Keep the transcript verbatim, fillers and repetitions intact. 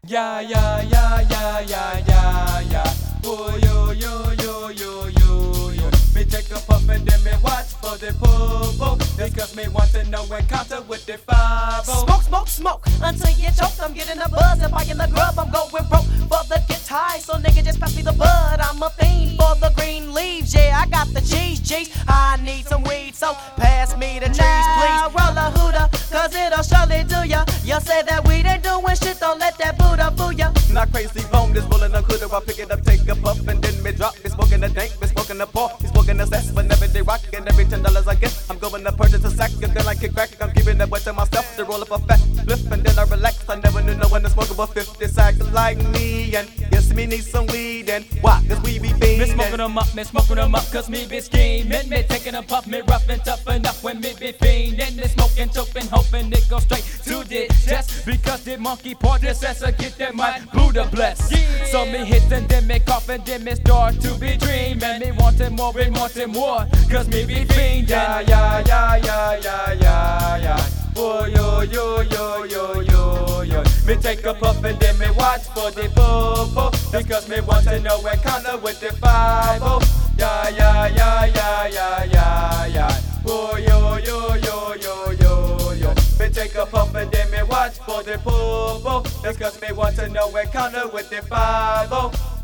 Yeah, yeah, yeah, yeah, yeah, yeah, yeah. Oh, yo, yo, yo, yo, yo, yo. Me take a puff and then me watch for the popo. Because me want to know encounter with the five. Smoke, smoke, smoke until you choke. I'm getting a buzz and buying the grub. I'm going broke for the get high. So nigga just pass me the bud. I'm a fiend for the green leaves. Yeah, I got the cheese, cheese. I need some weed, so pass me the cheese, please. Roll a hooter, cause it'll surely do ya. You say that weed ain't doing shit, don't let that Buddha fool ya. Not crazy bone, this rolling a hooter. I pick it up, take a puff, and then me drop. Be smoking the dank, be smoking the paw. Be smoking the cess, whenever they rock. And every ten dollars I get, I'm going to purchase a sack. And then I kick back, I'm giving that way to myself. To roll up a fat flip, and then I relax. I never knew no one to smoke about fifty sacks like me. And yes, me need some weed. And why? Cause we be fiendin'. Me smoking them up, me smoking them up, cause me be scheming. Me taking a puff, me rough and tough enough when me be fiendin'. Me smoking, choking, hoping it go straight to the chest. Because the monkey part processor get that my Buddha bless. Yeah. So me hit and then me cough and then me start to be dreaming. Me wanting more and wanting more, cause me be fiendin'. Yeah, yeah, yeah, yeah, yeah, yeah, yeah. Oh, yo, yo, yo, yo, yo, yo. Me take a puff and then me watch for the popo. Because me want to know encounter with the five oh. Yeah, yeah, yeah, yeah, yeah, yeah, yeah. Oh, yo, yo, yo, yo, yo, yo. Me take a puff and then me watch for the popo. Because me want to know encounter with the five oh.